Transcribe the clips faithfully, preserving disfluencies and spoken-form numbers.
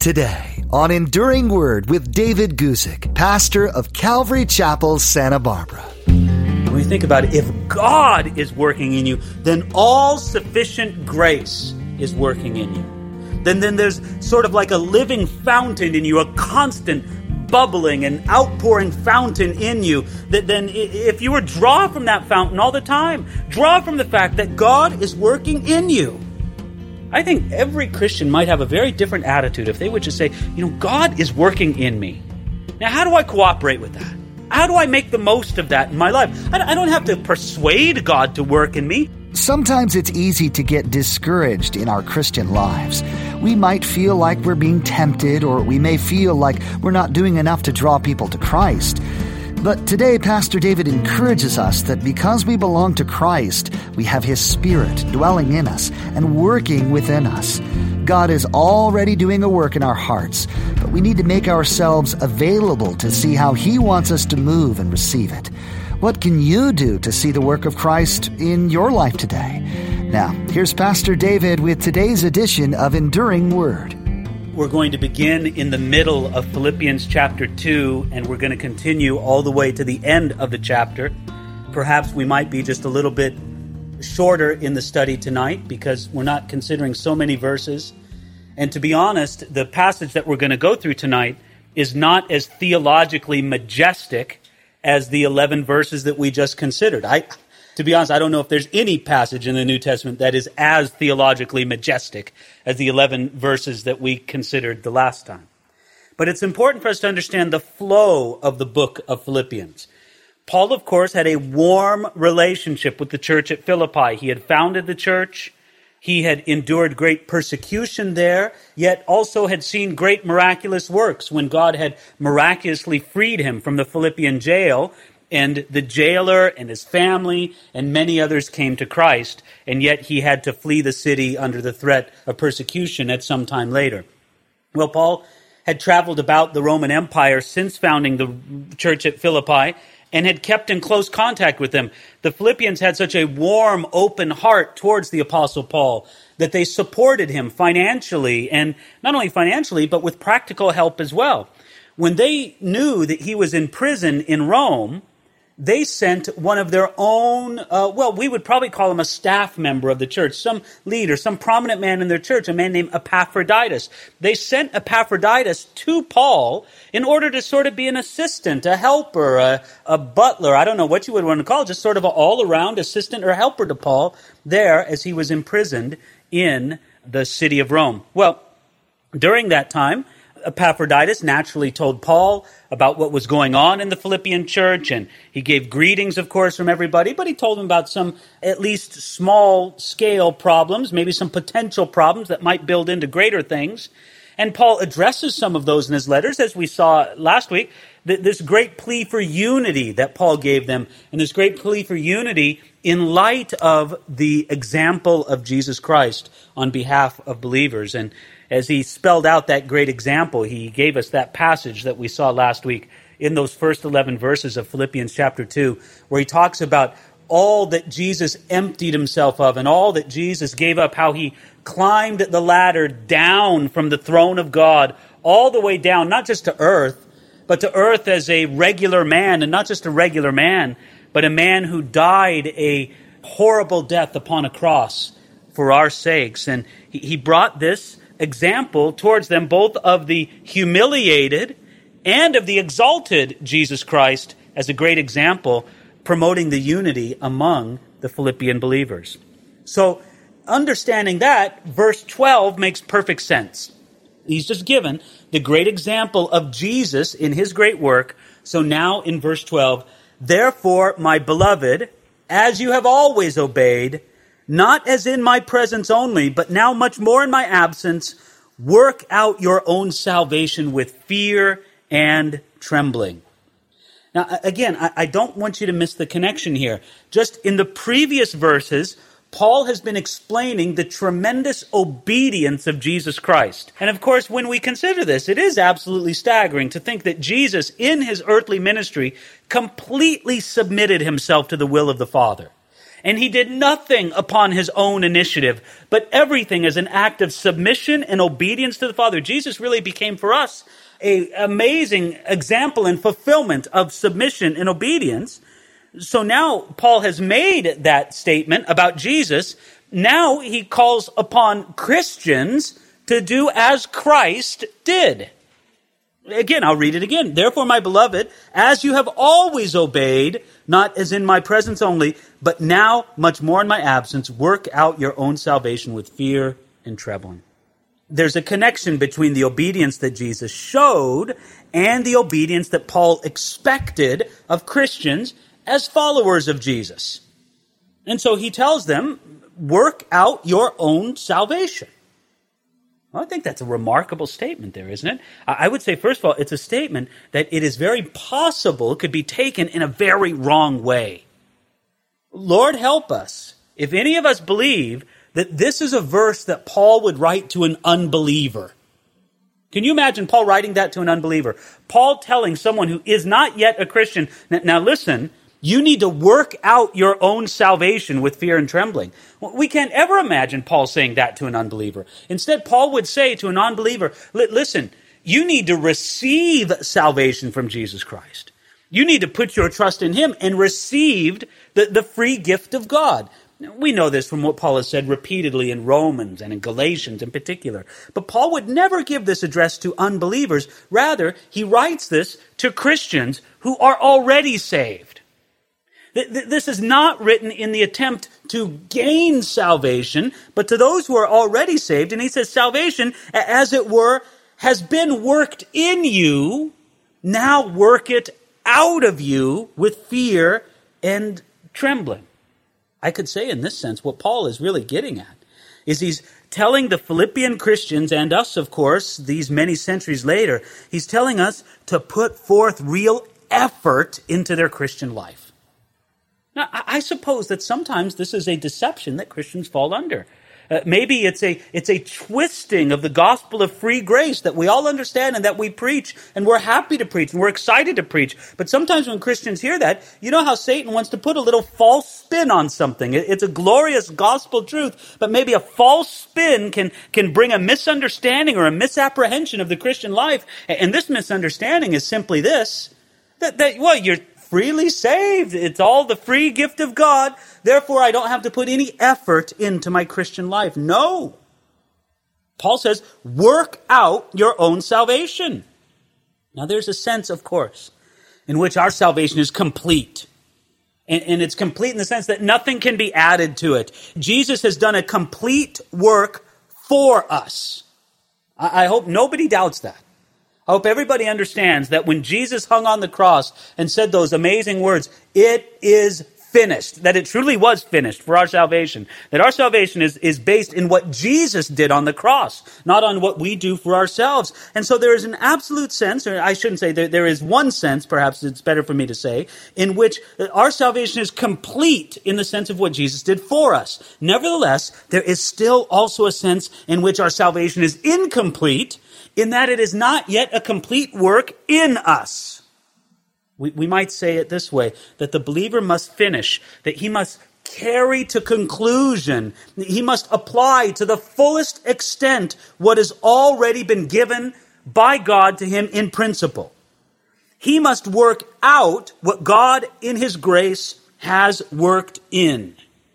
Today on Enduring Word with David Guzik, pastor of Calvary Chapel, Santa Barbara. When you think about it, if God is working in you, then all sufficient grace is working in you. Then, then there's sort of like a living fountain in you, a constant bubbling and outpouring fountain in you, that then if you were draw from that fountain all the time, draw from the fact that God is working in you. I think every Christian might have a very different attitude if they would just say, you know, God is working in me. Now, how do I cooperate with that? How do I make the most of that in my life? I don't have to persuade God to work in me. Sometimes it's easy to get discouraged in our Christian lives. We might feel like we're being tempted, or we may feel like we're not doing enough to draw people to Christ. But today, Pastor David encourages us that because we belong to Christ, we have His Spirit dwelling in us and working within us. God is already doing a work in our hearts, but we need to make ourselves available to see how He wants us to move and receive it. What can you do to see the work of Christ in your life today? Now, here's Pastor David with today's edition of Enduring Word. We're going to begin in the middle of Philippians chapter two, and we're going to continue all the way to the end of the chapter. Perhaps we might be just a little bit shorter in the study tonight because we're not considering so many verses. And to be honest, the passage that we're going to go through tonight is not as theologically majestic as the eleven verses that we just considered. I, to be honest, I don't know if there's any passage in the New Testament that is as theologically majestic as the eleven verses that we considered the last time. But it's important for us to understand the flow of the book of Philippians. Paul, of course, had a warm relationship with the church at Philippi. He had founded the church. He had endured great persecution there, yet also had seen great miraculous works when God had miraculously freed him from the Philippian jail, and the jailer and his family and many others came to Christ, and yet he had to flee the city under the threat of persecution at some time later. Well, Paul had traveled about the Roman Empire since founding the church at Philippi and had kept in close contact with them. The Philippians had such a warm, open heart towards the Apostle Paul that they supported him financially, and not only financially, but with practical help as well. When they knew that he was in prison in Rome, they sent one of their own, uh, well, we would probably call him a staff member of the church, some leader, some prominent man in their church, a man named Epaphroditus. They sent Epaphroditus to Paul in order to sort of be an assistant, a helper, a, a butler, I don't know what you would want to call it, just sort of an all-around assistant or helper to Paul there as he was imprisoned in the city of Rome. Well, during that time, Epaphroditus naturally told Paul about what was going on in the Philippian church, and he gave greetings, of course, from everybody, but he told them about some at least small-scale problems, maybe some potential problems that might build into greater things. And Paul addresses some of those in his letters, as we saw last week, this great plea for unity that Paul gave them, and this great plea for unity in light of the example of Jesus Christ on behalf of believers. And as he spelled out that great example, he gave us that passage that we saw last week in those first eleven verses of Philippians chapter two, where he talks about all that Jesus emptied himself of and all that Jesus gave up, how he climbed the ladder down from the throne of God all the way down, not just to earth, but to earth as a regular man, and not just a regular man, but a man who died a horrible death upon a cross for our sakes. And he, he brought this example towards them, both of the humiliated and of the exalted Jesus Christ, as a great example, promoting the unity among the Philippian believers. So, understanding that, verse twelve makes perfect sense. He's just given the great example of Jesus in his great work. So now in verse twelve, therefore, my beloved, as you have always obeyed, not as in my presence only, but now much more in my absence, work out your own salvation with fear and trembling. Now, again, I don't want you to miss the connection here. Just in the previous verses, Paul has been explaining the tremendous obedience of Jesus Christ. And of course, when we consider this, it is absolutely staggering to think that Jesus, in his earthly ministry, completely submitted himself to the will of the Father. And he did nothing upon his own initiative, but everything as an act of submission and obedience to the Father. Jesus really became for us an amazing example and fulfillment of submission and obedience. So now Paul has made that statement about Jesus. Now he calls upon Christians to do as Christ did. Again, I'll read it again. Therefore, my beloved, as you have always obeyed, not as in my presence only, but now much more in my absence, work out your own salvation with fear and trembling. There's a connection between the obedience that Jesus showed and the obedience that Paul expected of Christians as followers of Jesus. And so he tells them, work out your own salvation. Well, I think that's a remarkable statement there, isn't it? I would say, first of all, it's a statement that it is very possible could be taken in a very wrong way. Lord help us if any of us believe that this is a verse that Paul would write to an unbeliever. Can you imagine Paul writing that to an unbeliever? Paul telling someone who is not yet a Christian, now listen, you need to work out your own salvation with fear and trembling. We can't ever imagine Paul saying that to an unbeliever. Instead, Paul would say to an unbeliever, listen, you need to receive salvation from Jesus Christ. You need to put your trust in him and receive the, the free gift of God. We know this from what Paul has said repeatedly in Romans and in Galatians in particular. But Paul would never give this address to unbelievers. Rather, he writes this to Christians who are already saved. This is not written in the attempt to gain salvation, but to those who are already saved. And he says salvation, as it were, has been worked in you. Now work it out of you with fear and trembling. I could say in this sense what Paul is really getting at is he's telling the Philippian Christians and us, of course, these many centuries later, he's telling us to put forth real effort into their Christian life. Now, I suppose that sometimes this is a deception that Christians fall under. Uh, maybe it's a it's a twisting of the gospel of free grace that we all understand and that we preach, and we're happy to preach, and we're excited to preach. But sometimes when Christians hear that, you know how Satan wants to put a little false spin on something. It's a glorious gospel truth, but maybe a false spin can, can bring a misunderstanding or a misapprehension of the Christian life. And this misunderstanding is simply this, that, that well, you're freely saved. It's all the free gift of God. Therefore, I don't have to put any effort into my Christian life. No. Paul says, work out your own salvation. Now, there's a sense, of course, in which our salvation is complete. And, and it's complete in the sense that nothing can be added to it. Jesus has done a complete work for us. I, I hope nobody doubts that. I hope everybody understands that when Jesus hung on the cross and said those amazing words, it is finished, that it truly was finished for our salvation, that our salvation is, is based in what Jesus did on the cross, not on what we do for ourselves. And so there is an absolute sense, or I shouldn't say there, there is one sense, perhaps it's better for me to say, in which our salvation is complete in the sense of what Jesus did for us. Nevertheless, there is still also a sense in which our salvation is incomplete, in that it is not yet a complete work in us. We, we might say it this way, that the believer must finish, that he must carry to conclusion, he must apply to the fullest extent what has already been given by God to him in principle. He must work out what God in his grace has worked in.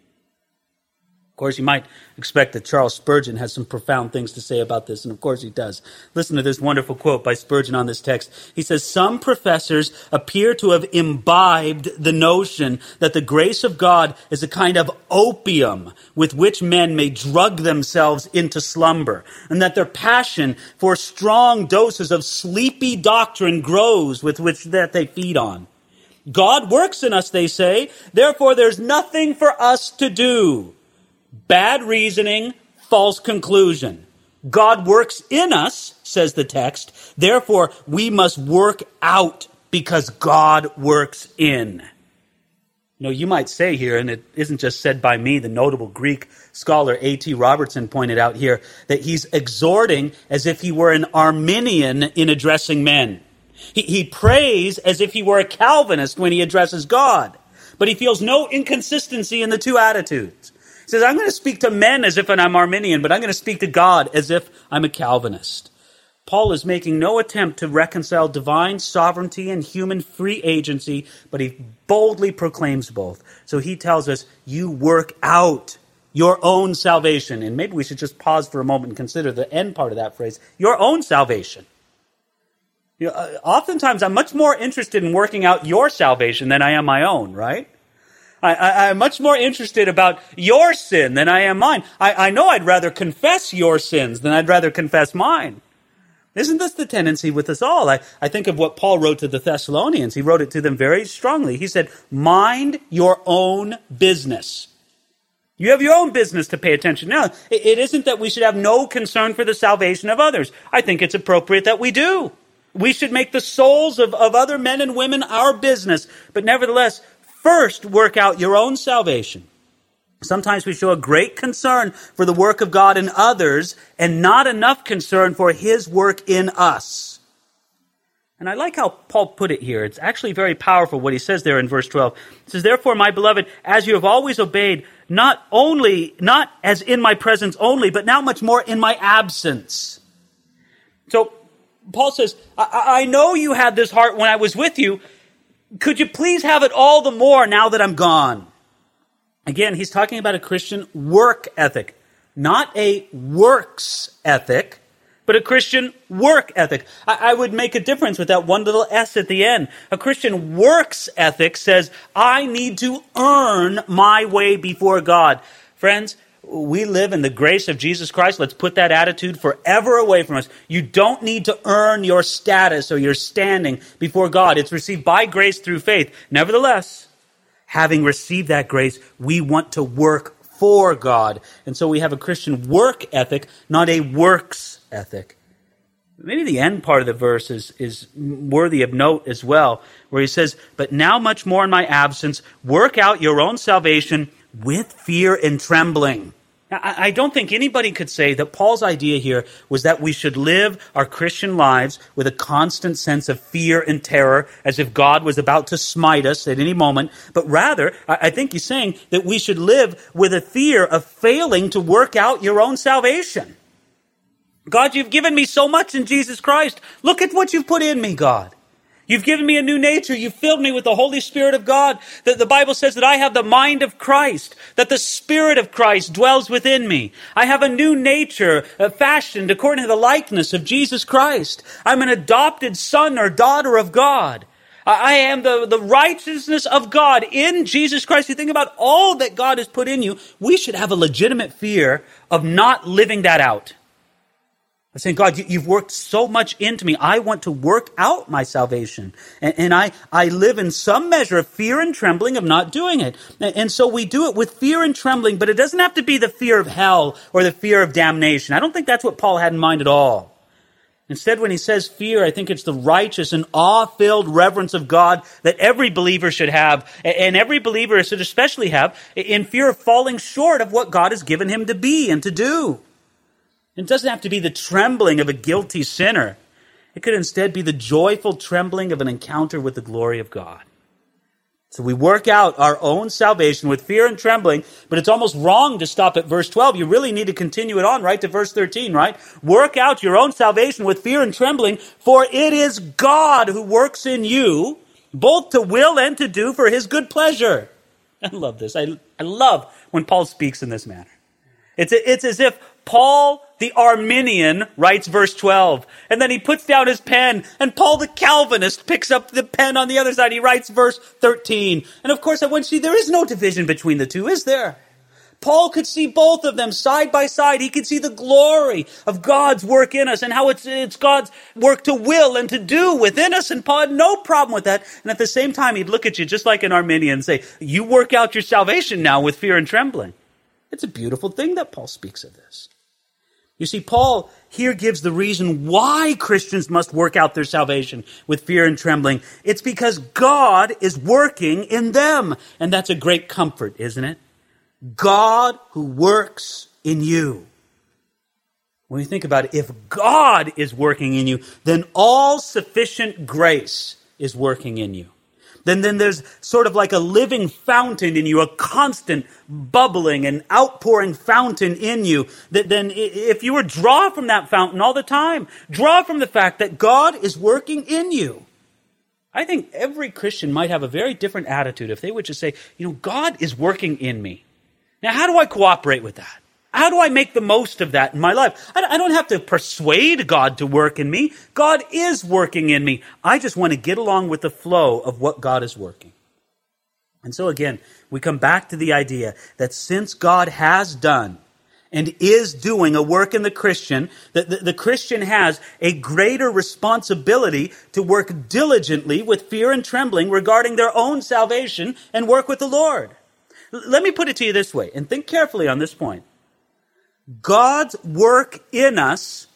Of course, you might expect that Charles Spurgeon has some profound things to say about this, and of course he does. Listen to this wonderful quote by Spurgeon on this text. He says, some professors appear to have imbibed the notion that the grace of God is a kind of opium with which men may drug themselves into slumber, and that their passion for strong doses of sleepy doctrine grows with which that they feed on. God works in us, they say, therefore there's nothing for us to do. Bad reasoning, false conclusion. God works in us, says the text. Therefore, we must work out because God works in. You know, you might say here, and it isn't just said by me, the notable Greek scholar A T Robertson pointed out here, that he's exhorting as if he were an Arminian in addressing men. He, he prays as if he were a Calvinist when he addresses God. But he feels no inconsistency in the two attitudes. He says, I'm going to speak to men as if I'm Arminian, but I'm going to speak to God as if I'm a Calvinist. Paul is making no attempt to reconcile divine sovereignty and human free agency, but he boldly proclaims both. So he tells us, you work out your own salvation. And maybe we should just pause for a moment and consider the end part of that phrase, your own salvation. You know, uh, oftentimes I'm much more interested in working out your salvation than I am my own, right? I, I, I'm much more interested about your sin than I am mine. I, I know I'd rather confess your sins than I'd rather confess mine. Isn't this the tendency with us all? I, I think of what Paul wrote to the Thessalonians. He wrote it to them very strongly. He said, mind your own business. You have your own business to pay attention. Now, it, it isn't that we should have no concern for the salvation of others. I think it's appropriate that we do. We should make the souls of, of other men and women our business. But nevertheless, first work out your own salvation. Sometimes we show a great concern for the work of God in others and not enough concern for his work in us. And I like how Paul put it here. It's actually very powerful what he says there in verse twelve. It says, therefore, my beloved, as you have always obeyed, not only, not as in my presence only, but now much more in my absence. So Paul says, I, I know you had this heart when I was with you. Could you please have it all the more now that I'm gone? Again, he's talking about a Christian work ethic, not a works ethic, but a Christian work ethic. I, I would make a difference with that one little S at the end. A Christian works ethic says, I need to earn my way before God. Friends, we live in the grace of Jesus Christ. Let's put that attitude forever away from us. You don't need to earn your status or your standing before God. It's received by grace through faith. Nevertheless, having received that grace, we want to work for God. And so we have a Christian work ethic, not a works ethic. Maybe the end part of the verse is, is worthy of note as well, where he says, but now much more in my absence, work out your own salvation with fear and trembling. Now, I don't think anybody could say that Paul's idea here was that we should live our Christian lives with a constant sense of fear and terror, as if God was about to smite us at any moment. But rather, I think he's saying that we should live with a fear of failing to work out your own salvation. God, you've given me so much in Jesus Christ. Look at what you've put in me, God. You've given me a new nature. You've filled me with the Holy Spirit of God. The, the Bible says that I have the mind of Christ, that the Spirit of Christ dwells within me. I have a new nature uh, fashioned according to the likeness of Jesus Christ. I'm an adopted son or daughter of God. I, I am the, the righteousness of God in Jesus Christ. You think about all that God has put in you. We should have a legitimate fear of not living that out. I'm saying, God, you've worked so much into me. I want to work out my salvation. And, and I, I live in some measure of fear and trembling of not doing it. And, and so we do it with fear and trembling, but it doesn't have to be the fear of hell or the fear of damnation. I don't think that's what Paul had in mind at all. Instead, when he says fear, I think it's the righteous and awe-filled reverence of God that every believer should have, and every believer should especially have, in fear of falling short of what God has given him to be and to do. It doesn't have to be the trembling of a guilty sinner. It could instead be the joyful trembling of an encounter with the glory of God. So we work out our own salvation with fear and trembling, but it's almost wrong to stop at verse twelve. You really need to continue it on right to verse thirteen, right? Work out your own salvation with fear and trembling, for it is God who works in you, both to will and to do for his good pleasure. I love this. I, I love when Paul speaks in this manner. It's, it's as if Paul the Arminian writes verse twelve, and then he puts down his pen, and Paul the Calvinist picks up the pen on the other side. He writes verse thirteen. And of course, I want you to see there is no division between the two, is there? Paul could see both of them side by side. He could see the glory of God's work in us and how it's, it's God's work to will and to do within us. And Paul had no problem with that. And at the same time, he'd look at you just like an Arminian and say, you work out your salvation now with fear and trembling. It's a beautiful thing that Paul speaks of this. You see, Paul here gives the reason why Christians must work out their salvation with fear and trembling. It's because God is working in them. And that's a great comfort, isn't it? God who works in you. When you think about it, if God is working in you, then all sufficient grace is working in you. then, then there's sort of like a living fountain in you, a constant bubbling and outpouring fountain in you. That then if you were draw from that fountain all the time, draw from the fact that God is working in you. I think every Christian might have a very different attitude if they would just say, you know, God is working in me. Now, how do I cooperate with that? How do I make the most of that in my life? I don't have to persuade God to work in me. God is working in me. I just want to get along with the flow of what God is working. And so again, we come back to the idea that since God has done and is doing a work in the Christian, that the, the Christian has a greater responsibility to work diligently with fear and trembling regarding their own salvation and work with the Lord. L- let me put it to you this way, and think carefully on this point. God's work in us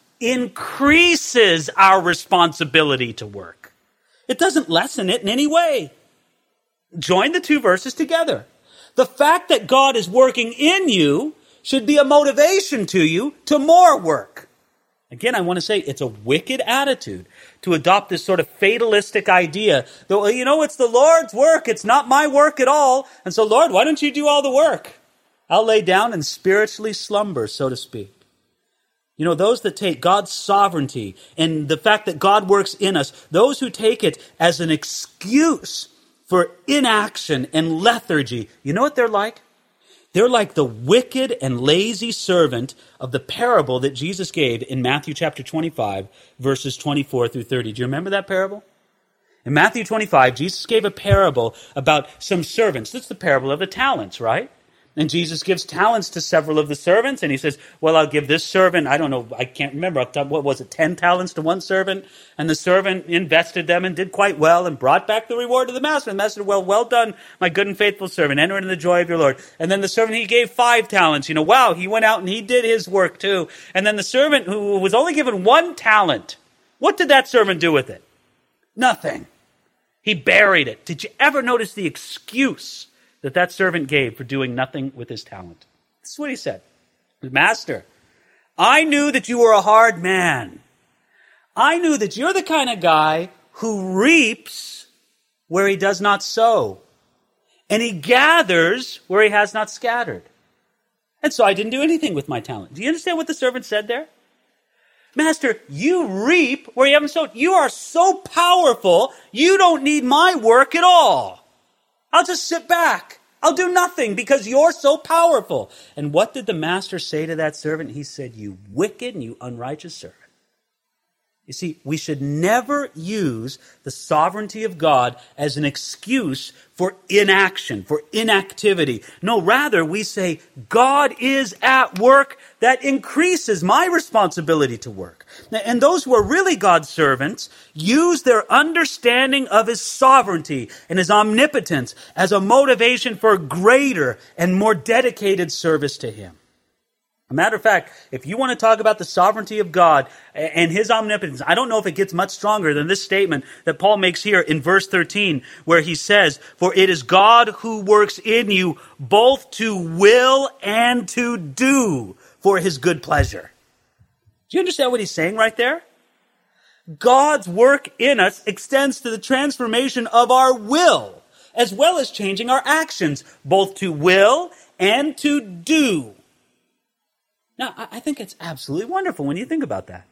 increases our responsibility to work. It doesn't lessen it in any way. Join the two verses together. The fact that God is working in you should be a motivation to you to more work. Again, I want to say it's a wicked attitude to adopt this sort of fatalistic idea that, well, you know, it's the Lord's work. It's not my work at all. And so, Lord, why don't you do all the work? I'll lay down and spiritually slumber, so to speak. You know, those that take God's sovereignty and the fact that God works in us, those who take it as an excuse for inaction and lethargy, you know what they're like? They're like the wicked and lazy servant of the parable that Jesus gave in Matthew chapter twenty-five, verses twenty-four through thirty. Do you remember that parable? In Matthew twenty-five, Jesus gave a parable about some servants. That's the parable of the talents, right? And Jesus gives talents to several of the servants, and he says, well, I'll give this servant, I don't know, I can't remember, what was it, ten talents to one servant? And the servant invested them and did quite well and brought back the reward to the master. And the master said, well, well done, my good and faithful servant, enter into the joy of your Lord. And then the servant, he gave five talents. You know, wow, he went out and he did his work too. And then the servant who was only given one talent, what did that servant do with it? Nothing. He buried it. Did you ever notice the excuse that that servant gave for doing nothing with his talent? This is what he said. Master, I knew that you were a hard man. I knew that you're the kind of guy who reaps where he does not sow, and he gathers where he has not scattered. And so I didn't do anything with my talent. Do you understand what the servant said there? Master, you reap where you haven't sowed. You are so powerful, you don't need my work at all. I'll just sit back. I'll do nothing because you're so powerful. And what did the master say to that servant? He said, you wicked and you unrighteous servant. You see, we should never use the sovereignty of God as an excuse for inaction, for inactivity. No, rather we say, God is at work. That increases my responsibility to work. And those who are really God's servants use their understanding of his sovereignty and his omnipotence as a motivation for greater and more dedicated service to him. A matter of fact, if you want to talk about the sovereignty of God and his omnipotence, I don't know if it gets much stronger than this statement that Paul makes here in verse thirteen, where he says, for it is God who works in you both to will and to do for his good pleasure. Do you understand what he's saying right there? God's work in us extends to the transformation of our will, as well as changing our actions, both to will and to do. Now, I think it's absolutely wonderful when you think about that.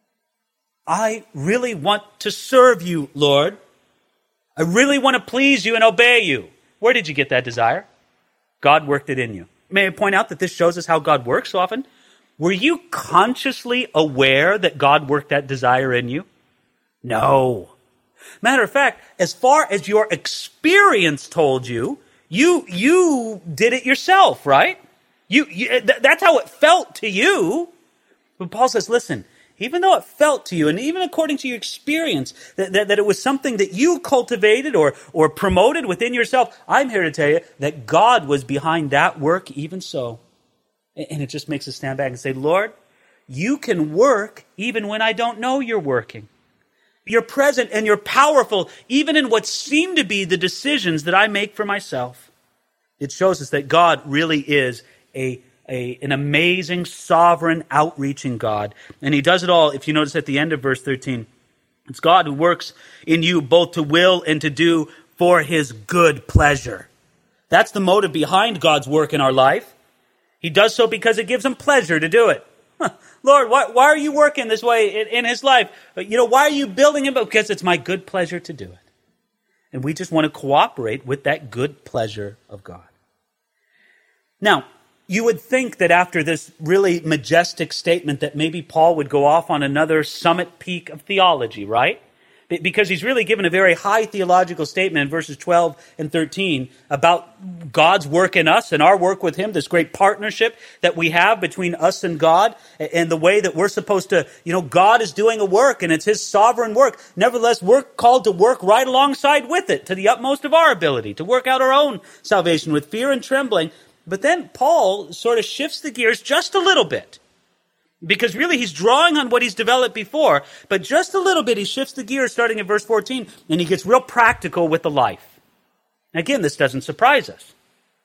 I really want to serve you, Lord. I really want to please you and obey you. Where did you get that desire? God worked it in you. May I point out that this shows us how God works so often? Were you consciously aware that God worked that desire in you? No. Matter of fact, as far as your experience told you, you, you did it yourself, right? You, you th- that's how it felt to you. But Paul says, listen, even though it felt to you, and even according to your experience, that, that, that it was something that you cultivated or, or promoted within yourself, I'm here to tell you that God was behind that work even so. And it just makes us stand back and say, Lord, you can work even when I don't know you're working. You're present and you're powerful even in what seem to be the decisions that I make for myself. It shows us that God really is a, a an amazing, sovereign, outreaching God. And he does it all, if you notice at the end of verse thirteen. It's God who works in you both to will and to do for his good pleasure. That's the motive behind God's work in our life. He does so because it gives him pleasure to do it. Lord, why, why are you working this way in, in his life? You know, why are you building him? Because it's my good pleasure to do it. And we just want to cooperate with that good pleasure of God. Now, you would think that after this really majestic statement that maybe Paul would go off on another summit peak of theology, right? Because he's really given a very high theological statement in verses twelve and thirteen about God's work in us and our work with him, this great partnership that we have between us and God, and the way that we're supposed to, you know, God is doing a work and it's his sovereign work. Nevertheless, we're called to work right alongside with it to the utmost of our ability, to work out our own salvation with fear and trembling. But then Paul sort of shifts the gears just a little bit. Because really he's drawing on what he's developed before, but just a little bit he shifts the gears starting at verse fourteen, and he gets real practical with the life. Again, this doesn't surprise us.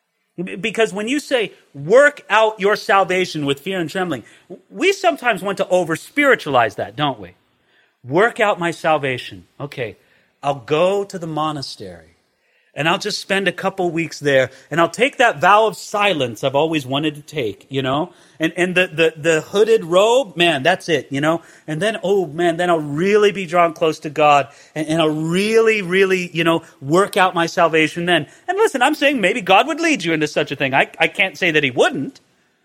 Because when you say, work out your salvation with fear and trembling, we sometimes want to over-spiritualize that, don't we? Work out my salvation. Okay, I'll go to the monastery. And I'll just spend a couple weeks there, and I'll take that vow of silence I've always wanted to take, you know? And and the, the, the hooded robe, man, that's it, you know? And then, oh man, then I'll really be drawn close to God, and, and I'll really, really, you know, work out my salvation then. And listen, I'm saying maybe God would lead you into such a thing. I, I can't say that he wouldn't.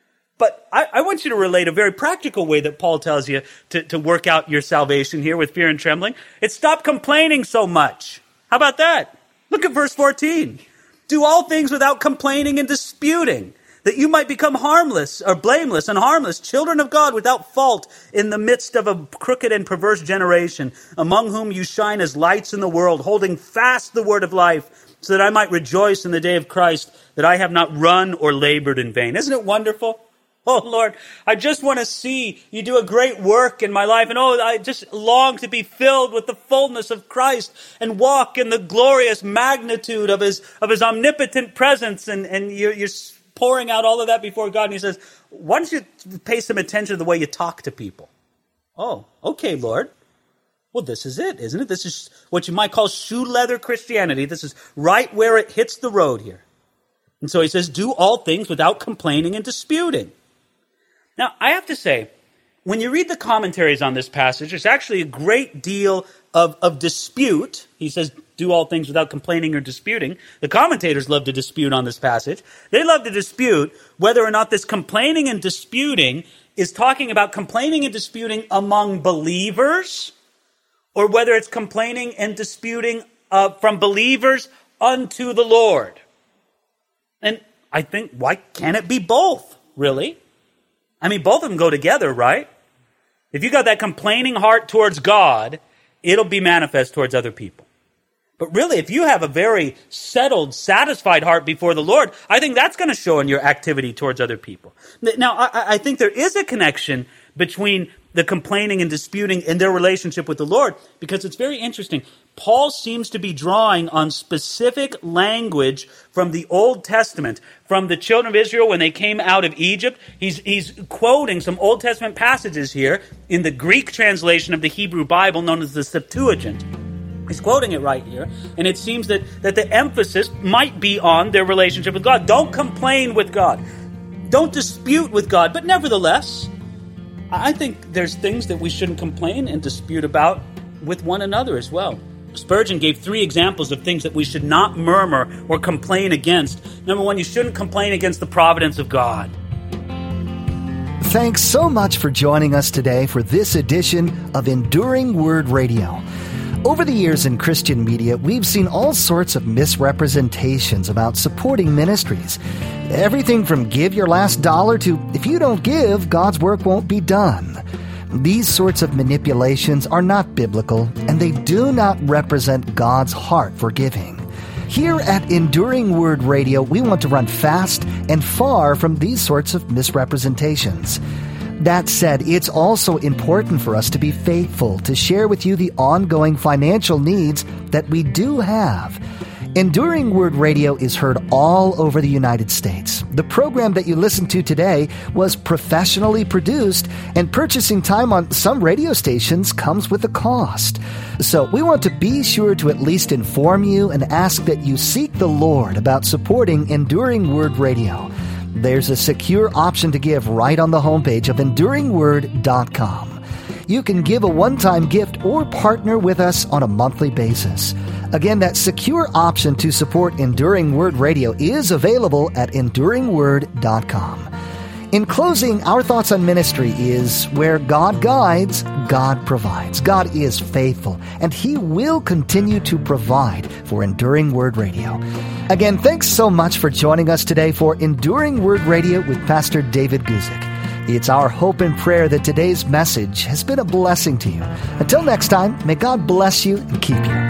But I, I want you to relate a very practical way that Paul tells you to, to work out your salvation here with fear and trembling. It's stop complaining so much. How about that? Look at verse fourteen. Do all things without complaining and disputing, that you might become harmless or blameless and harmless, children of God without fault in the midst of a crooked and perverse generation, among whom you shine as lights in the world, holding fast the word of life, so that I might rejoice in the day of Christ, that I have not run or labored in vain. Isn't it wonderful? Oh, Lord, I just want to see you do a great work in my life. And oh, I just long to be filled with the fullness of Christ and walk in the glorious magnitude of his of his omnipotent presence. And, and you're, you're pouring out all of that before God. And he says, why don't you pay some attention to the way you talk to people? Oh, okay, Lord. Well, this is it, isn't it? This is what you might call shoe leather Christianity. This is right where it hits the road here. And so he says, do all things without complaining and disputing. Now, I have to say, when you read the commentaries on this passage, there's actually a great deal of, of dispute. He says, do all things without complaining or disputing. The commentators love to dispute on this passage. They love to dispute whether or not this complaining and disputing is talking about complaining and disputing among believers, or whether it's complaining and disputing uh, from believers unto the Lord. And I think, why can't it be both, really? I mean, both of them go together, right? If you got that complaining heart towards God, it'll be manifest towards other people. But really, if you have a very settled, satisfied heart before the Lord, I think that's going to show in your activity towards other people. Now, I, I think there is a connection between the complaining and disputing and their relationship with the Lord, because it's very interesting. Paul seems to be drawing on specific language from the Old Testament, from the children of Israel when they came out of Egypt. He's, he's quoting some Old Testament passages here in the Greek translation of the Hebrew Bible known as the Septuagint. He's quoting it right here, and it seems that, that the emphasis might be on their relationship with God. Don't complain with God. Don't dispute with God, but nevertheless, I think there's things that we shouldn't complain and dispute about with one another as well. Spurgeon gave three examples of things that we should not murmur or complain against. Number one, you shouldn't complain against the providence of God. Thanks so much for joining us today for this edition of Enduring Word Radio. Over the years in Christian media, we've seen all sorts of misrepresentations about supporting ministries. Everything from give your last dollar to if you don't give, God's work won't be done. These sorts of manipulations are not biblical, and they do not represent God's heart for giving. Here at Enduring Word Radio, we want to run fast and far from these sorts of misrepresentations. That said, it's also important for us to be faithful to share with you the ongoing financial needs that we do have. Enduring Word Radio is heard all over the United States. The program that you listen to today was professionally produced, and purchasing time on some radio stations comes with a cost. So we want to be sure to at least inform you and ask that you seek the Lord about supporting Enduring Word Radio. There's a secure option to give right on the homepage of enduring word dot com. You can give a one-time gift or partner with us on a monthly basis. Again, that secure option to support Enduring Word Radio is available at enduring word dot com. In closing, our thoughts on ministry is where God guides, God provides. God is faithful, and He will continue to provide for Enduring Word Radio. Again, thanks so much for joining us today for Enduring Word Radio with Pastor David Guzik. It's our hope and prayer that today's message has been a blessing to you. Until next time, may God bless you and keep you.